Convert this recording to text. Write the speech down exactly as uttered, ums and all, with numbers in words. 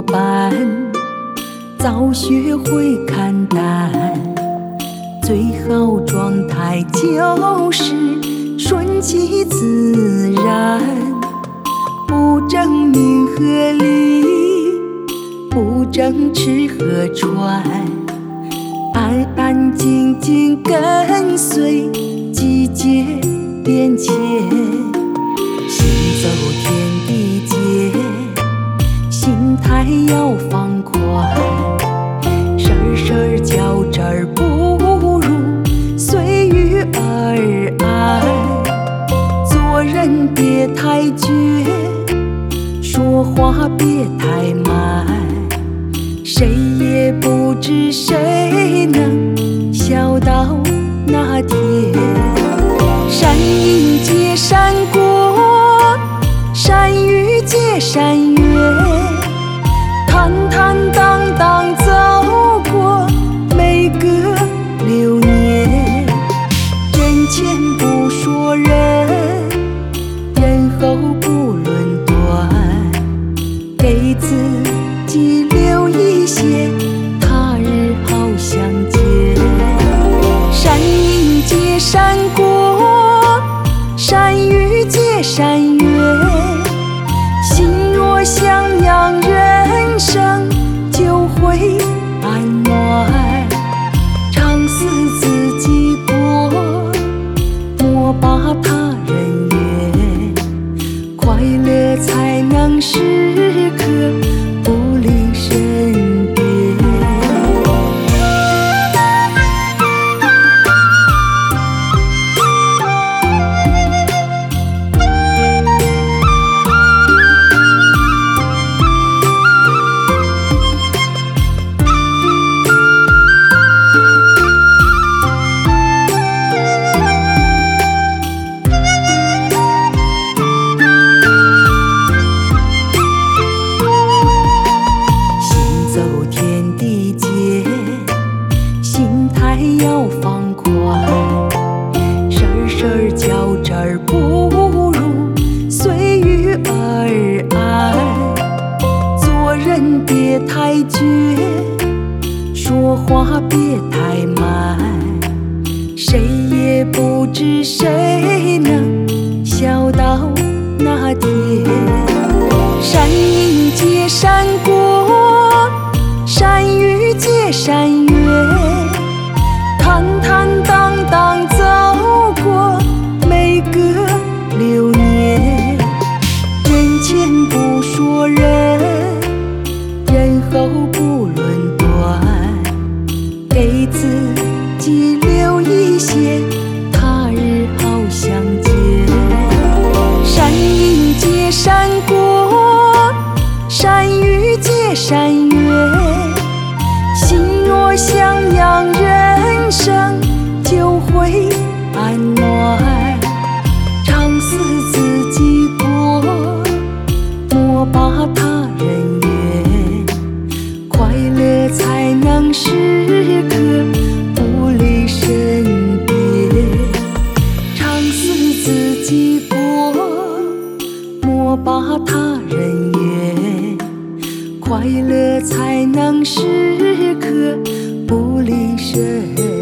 伴，早学会看淡。最好状态就是顺其自然，不争名和利，不争吃和穿，安安静静跟随季节变迁，行走天地间，心态要放宽，事儿事儿较真儿不如随遇而安，做人别太倔，说话别太慢，谁也不知谁能笑到那天。善因结善果，善语结善缘，坦坦荡荡走过每个流年。人前不说人，人后不论断，给自己留一些他日好相见。善因结善果，善语结善缘，心若向阳，人生就会安暖。常思自己过，莫把他人怨，快乐才能时刻不离身边。要放宽，事儿事儿较真儿不如随遇而安，做人别太倔，说话别太慢，谁也不知谁能笑到那天。善因结善果，善语结善缘，坦坦荡荡走过每个流年。人前不说人，人后不论断，给自己留一些他日好相见。善因结善果，善语结善缘，心若向阳，人生就会安暖。常思自己过，莫把他人怨，快乐才能时刻不离身边。常思自己过，莫把他人怨，快乐才能时刻不离身边。